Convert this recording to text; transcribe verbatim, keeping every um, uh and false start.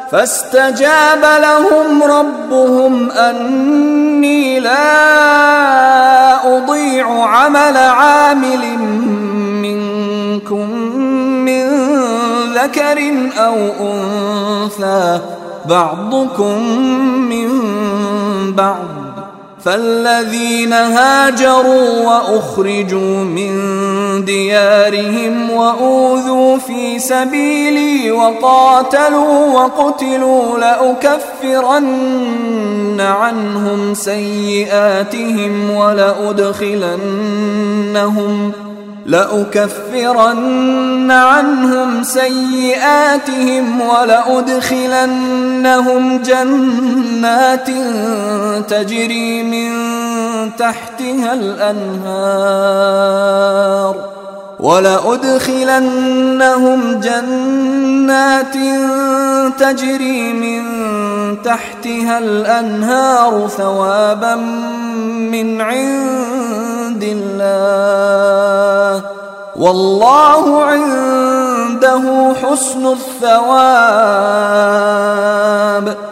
فاستجاب لهم ربهم أني لا أضيع عمل عامل منكم من ذكر أو أنثى بعضكم من بعض، فالذين هاجروا وأخرجوا من ديارهم وأوذوا في سبيلي وقاتلوا وقتلوا لأكفرن عنهم سيئاتهم ولأدخلنهم لأكفرن عنهم سيئاتهم ولأدخلنهم جنات تجري من تحتها الأنهار ولأدخلنهم جنات تجري من تحتها الأنهار ثوابا من عند الله، والله عنده حسن الثواب.